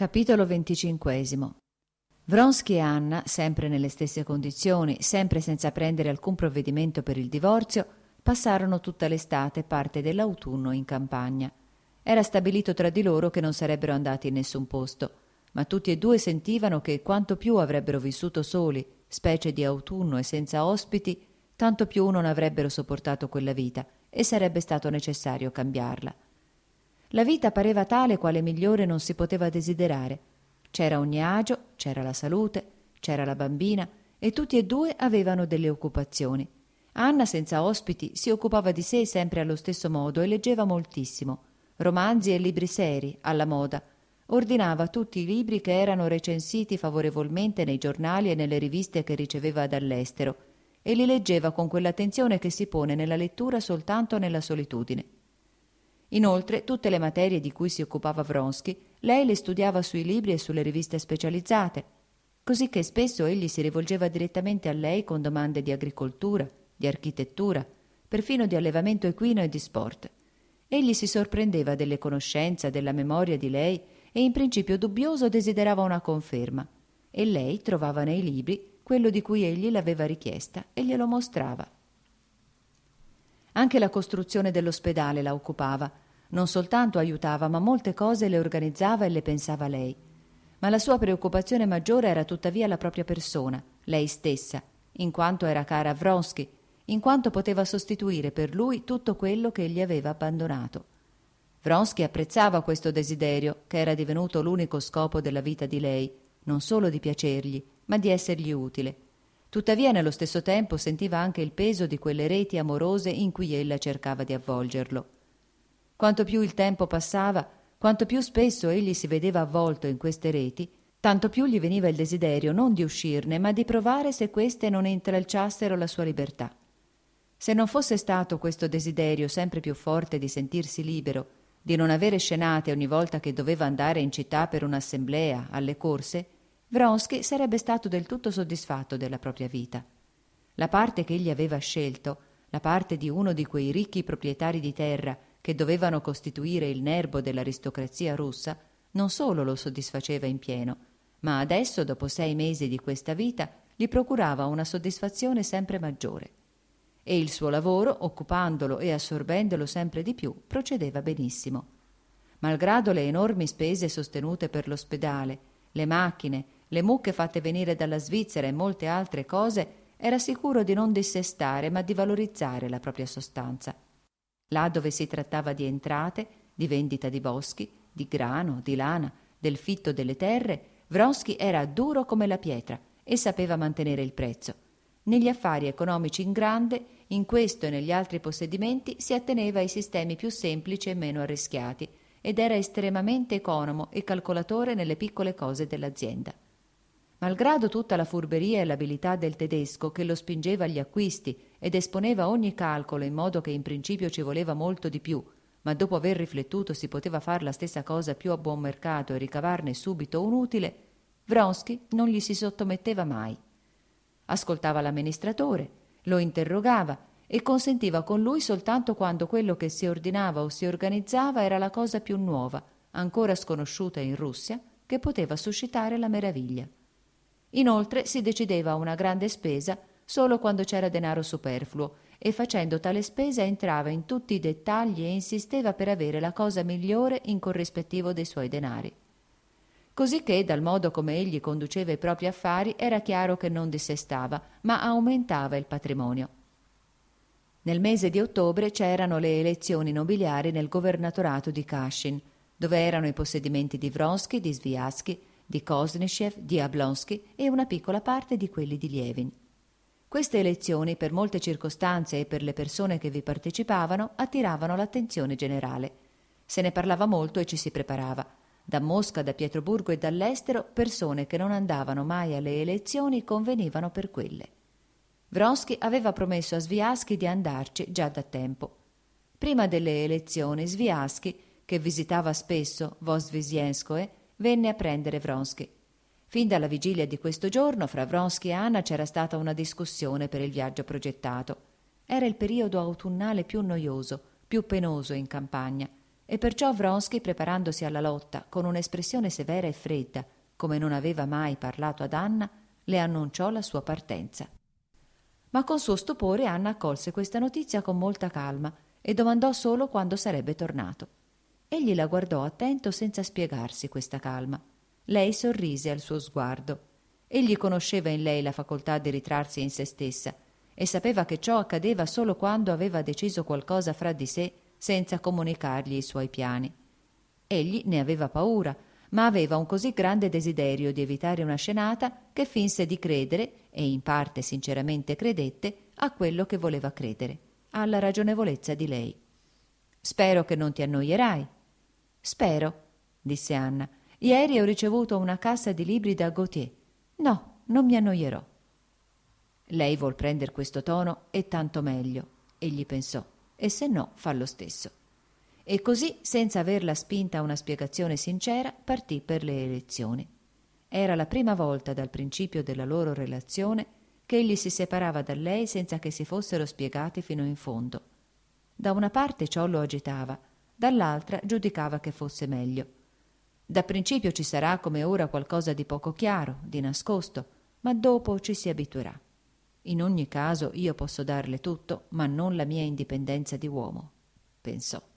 Capitolo 25. Vronsky e Anna, sempre nelle stesse condizioni, sempre senza prendere alcun provvedimento per il divorzio, passarono tutta l'estate e parte dell'autunno in campagna. Era stabilito tra di loro che non sarebbero andati in nessun posto, ma tutti e due sentivano che quanto più avrebbero vissuto soli, specie di autunno e senza ospiti, tanto più non avrebbero sopportato quella vita e sarebbe stato necessario cambiarla. La vita pareva tale quale migliore non si poteva desiderare. C'era ogni agio, c'era la salute, c'era la bambina e tutti e due avevano delle occupazioni. Anna, senza ospiti, si occupava di sé sempre allo stesso modo e leggeva moltissimo, romanzi e libri seri, alla moda. Ordinava tutti i libri che erano recensiti favorevolmente nei giornali e nelle riviste che riceveva dall'estero e li leggeva con quell'attenzione che si pone nella lettura soltanto nella solitudine. Inoltre, tutte le materie di cui si occupava Vronsky, lei le studiava sui libri e sulle riviste specializzate, così che spesso egli si rivolgeva direttamente a lei con domande di agricoltura, di architettura, perfino di allevamento equino e di sport. Egli si sorprendeva delle conoscenze, della memoria di lei e in principio dubbioso desiderava una conferma, e lei trovava nei libri quello di cui egli l'aveva richiesta e glielo mostrava. Anche la costruzione dell'ospedale la occupava. Non soltanto aiutava, ma molte cose le organizzava e le pensava lei. Ma la sua preoccupazione maggiore era tuttavia la propria persona, lei stessa, in quanto era cara a Vronsky, in quanto poteva sostituire per lui tutto quello che egli aveva abbandonato. Vronsky apprezzava questo desiderio, che era divenuto l'unico scopo della vita di lei, non solo di piacergli, ma di essergli utile. Tuttavia, nello stesso tempo, sentiva anche il peso di quelle reti amorose in cui ella cercava di avvolgerlo. Quanto più il tempo passava, quanto più spesso egli si vedeva avvolto in queste reti, tanto più gli veniva il desiderio non di uscirne, ma di provare se queste non intralciassero la sua libertà. Se non fosse stato questo desiderio sempre più forte di sentirsi libero, di non avere scenate ogni volta che doveva andare in città per un'assemblea, alle corse, Vronsky sarebbe stato del tutto soddisfatto della propria vita. La parte che egli aveva scelto, la parte di uno di quei ricchi proprietari di terra che dovevano costituire il nerbo dell'aristocrazia russa, non solo lo soddisfaceva in pieno, ma adesso, dopo 6 mesi di questa vita, gli procurava una soddisfazione sempre maggiore. E il suo lavoro, occupandolo e assorbendolo sempre di più, procedeva benissimo. Malgrado le enormi spese sostenute per l'ospedale, le macchine, le mucche fatte venire dalla Svizzera e molte altre cose, era sicuro di non dissestare, ma di valorizzare la propria sostanza. Là dove si trattava di entrate, di vendita di boschi, di grano, di lana, del fitto delle terre, Vronsky era duro come la pietra e sapeva mantenere il prezzo. Negli affari economici in grande, in questo e negli altri possedimenti, si atteneva ai sistemi più semplici e meno arrischiati ed era estremamente economo e calcolatore nelle piccole cose dell'azienda. Malgrado tutta la furberia e l'abilità del tedesco che lo spingeva agli acquisti ed esponeva ogni calcolo in modo che in principio ci voleva molto di più, ma dopo aver riflettuto si poteva far la stessa cosa più a buon mercato e ricavarne subito un utile, Vronsky non gli si sottometteva mai. Ascoltava l'amministratore, lo interrogava e consentiva con lui soltanto quando quello che si ordinava o si organizzava era la cosa più nuova, ancora sconosciuta in Russia, che poteva suscitare la meraviglia. Inoltre si decideva a una grande spesa solo quando c'era denaro superfluo e facendo tale spesa entrava in tutti i dettagli e insisteva per avere la cosa migliore in corrispettivo dei suoi denari. Cosicché, dal modo come egli conduceva i propri affari, era chiaro che non dissestava, ma aumentava il patrimonio. Nel mese di ottobre c'erano le elezioni nobiliari nel governatorato di Kashin, dove erano i possedimenti di Vronsky, di Sviazky, di Koznishev, di Ablonsky e una piccola parte di quelli di Lievin. Queste elezioni, per molte circostanze e per le persone che vi partecipavano, attiravano l'attenzione generale. Se ne parlava molto e ci si preparava. Da Mosca, da Pietroburgo e dall'estero, persone che non andavano mai alle elezioni convenivano per quelle. Vronsky aveva promesso a Sviazky di andarci già da tempo. Prima delle elezioni, Sviazky, che visitava spesso Vozvizhenskoe, venne a prendere Vronsky. Fin dalla vigilia di questo giorno, fra Vronsky e Anna c'era stata una discussione per il viaggio progettato. Era il periodo autunnale più noioso, più penoso in campagna. e perciò Vronsky, preparandosi alla lotta con un'espressione severa e fredda, come non aveva mai parlato ad Anna, le annunciò la sua partenza. Ma con suo stupore Anna accolse questa notizia con molta calma e domandò solo quando sarebbe tornato. Egli la guardò attento senza spiegarsi questa calma. Lei sorrise al suo sguardo. Egli conosceva in lei la facoltà di ritrarsi in se stessa e sapeva che ciò accadeva solo quando aveva deciso qualcosa fra di sé senza comunicargli i suoi piani. Egli ne aveva paura, ma aveva un così grande desiderio di evitare una scenata che finse di credere, e in parte sinceramente credette, a quello che voleva credere, alla ragionevolezza di lei. «Spero che non ti annoierai». «Spero», disse Anna. «Ieri ho ricevuto una cassa di libri da Gautier. No, non mi annoierò». Lei vuol prender questo tono e tanto meglio, egli pensò, e se no fa lo stesso. E così, senza averla spinta a una spiegazione sincera, partì per le elezioni. Era la prima volta dal principio della loro relazione che egli si separava da lei senza che si fossero spiegati fino in fondo. Da una parte ciò lo agitava, dall'altra giudicava che fosse meglio. Da principio ci sarà come ora qualcosa di poco chiaro, di nascosto, ma dopo ci si abituerà. In ogni caso io posso darle tutto, ma non la mia indipendenza di uomo, pensò.